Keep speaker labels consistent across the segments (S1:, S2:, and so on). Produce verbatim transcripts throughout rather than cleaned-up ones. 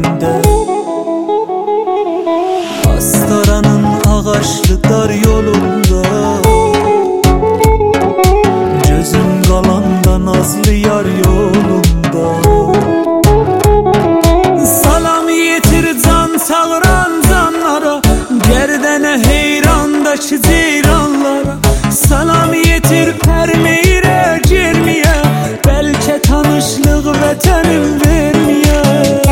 S1: yerinde. Astaranın ağaçlı dar yolunda, gözüm qalanda nazlı yar yolunda. Salam yetir can çağıran canlara, gerdene heyrandaki ceyranlara. Salam yetir permeyre girmeye, belki tanışlık vətənim vermeye.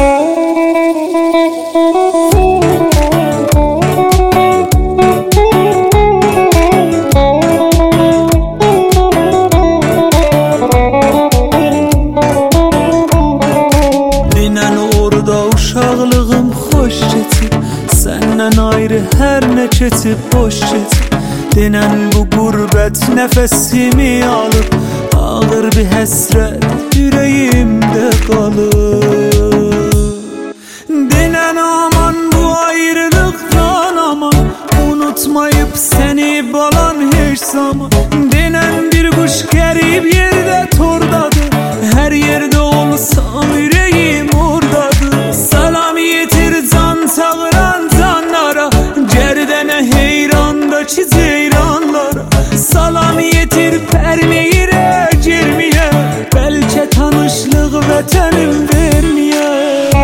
S1: Dinen orada uşaqlığım xoş keçib, səndən ayrı hər nə keçib boş keçib. Denen bu gurbet nefesimi alıp, ağır bir həsrət yüreğimde kalır. Denen aman bu ayrılıktan aman, unutmayıp seni balan hiç zaman. Denen bir kuş garip yerde tordadır, her yerde olsam yüreğim oradadır. Salam yetir can çağıran canlara, gerdene heyrandaki ceyranlara. Salam yetir permeyire girmeye, belki tanışlık vətənim vermeye.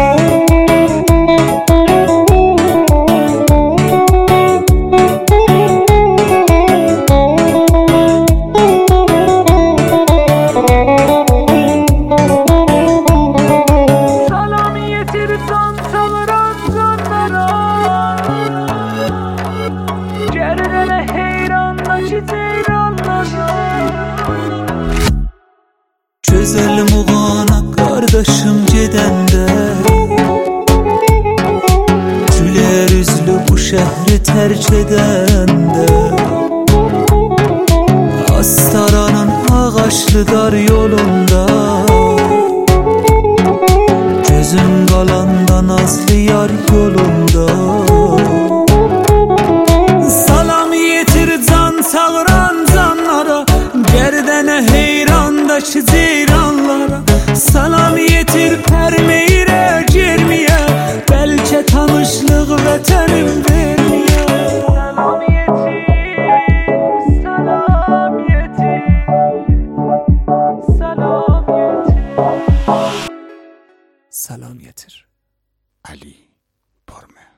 S1: Güzel muğana kardeşim gedəndə, güler üzlü bu şehri terk edəndə. Astaranın ağaçlı dar yolunda, gözüm qalanda nazlı yar yolunda. Salam yetir can çağıran canlara, gerdene heyrandaki ceyranlara. Salam yetir permeyire girmeye, belki tanışlık vətənim vermeye. Salam yetir, salam yetir, salam yetir. Salam yetir.
S2: Ali Porme.